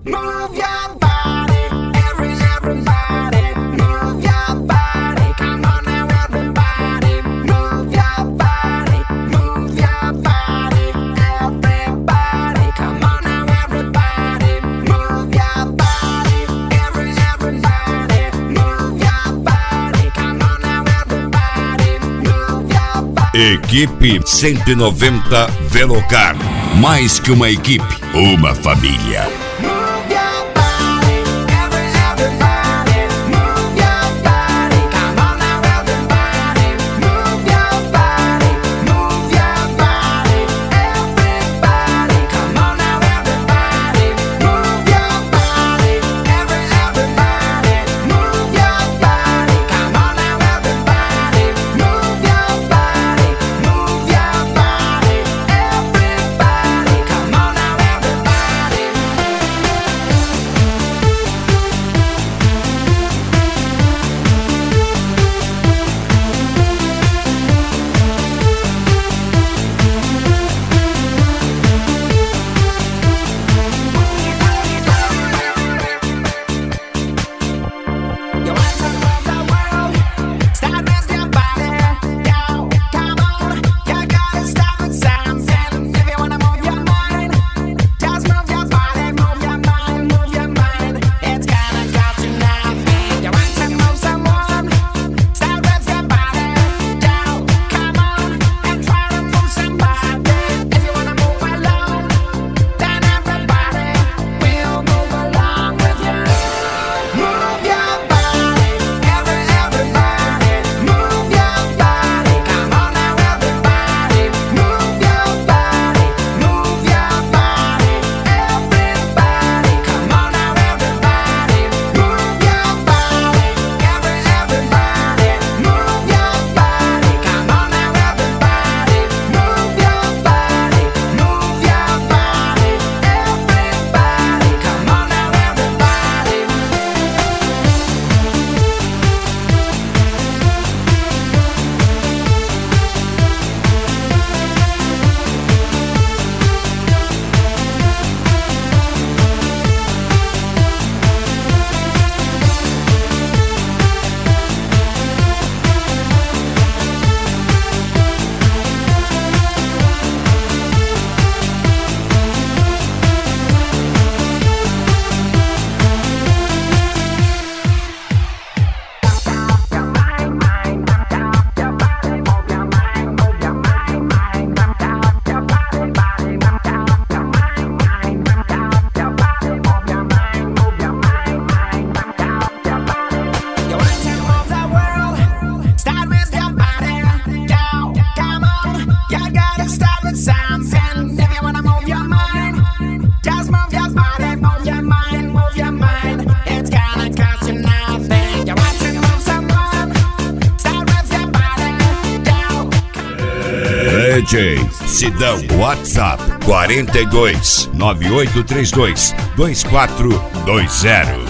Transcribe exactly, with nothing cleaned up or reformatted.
Move your body, every, everybody. Move your body, come on now everybody. Move your body, move your body, everybody. Come on now everybody. Move your body, every, everybody. Move your body, come on now everybody. Move your body. Equipe cento e noventa Velocar. Mais que uma equipe, uma família. D J Sidão, WhatsApp quarenta e dois, nove oito três dois, dois quatro dois zero.